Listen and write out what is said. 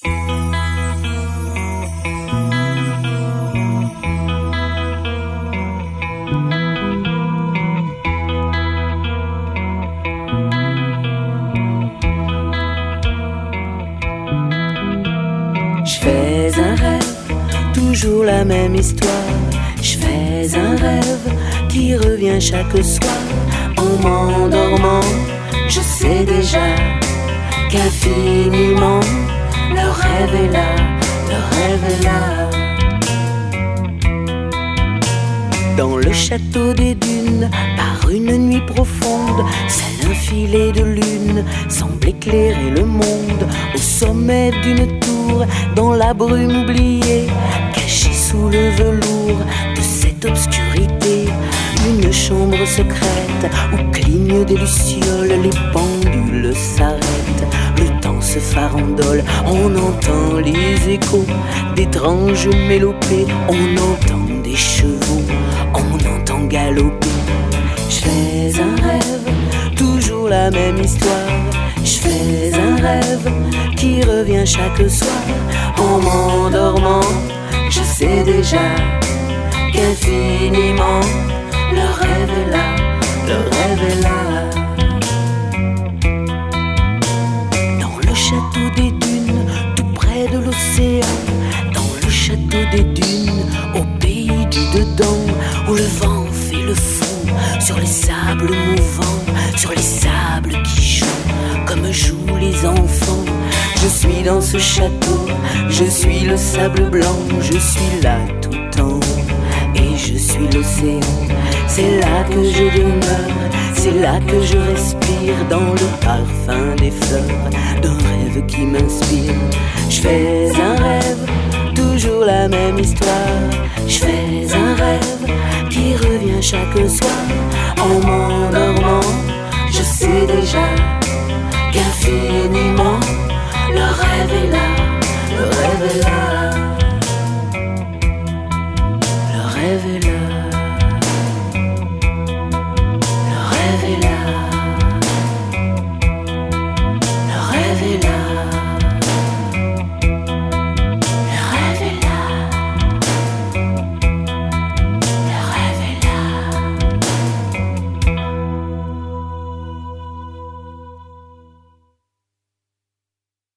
Je fais un rêve, toujours la même histoire. Je fais un rêve qui revient chaque soir. En m'endormant, je sais déjà qu'infiniment le rêve est là, le rêve est là. Dans le château des dunes, par une nuit profonde, seul un filet de lune semble éclairer le monde. Au sommet d'une tour, dans la brume oubliée, cachée sous le velours de cette obscurité, une chambre secrète où clignent des lucioles, les pendules s'arrêtent, le temps se farandole, on entend les échos d'étranges mélopées, on entend des chevaux, on entend galoper. Je fais un rêve, toujours la même histoire. Je fais un rêve qui revient chaque soir. En m'endormant, je sais déjà qu'infiniment le rêve est là, le rêve est là. Dans le château des dunes, tout près de l'océan, dans le château des dunes, au pays du dedans, où le vent fait le fou sur les sables mouvants, sur les sables qui jouent comme jouent les enfants. Je suis dans ce château, je suis le sable blanc, je suis là tout en haut et je suis l'océan. C'est là que je demeure, c'est là que je respire, dans le parfum des fleurs d'un rêve qui m'inspire. Je fais un rêve, toujours la même histoire. Je fais un rêve qui revient chaque soir. En m'endormant, je sais déjà qu'infiniment le rêve est là, le rêve est là.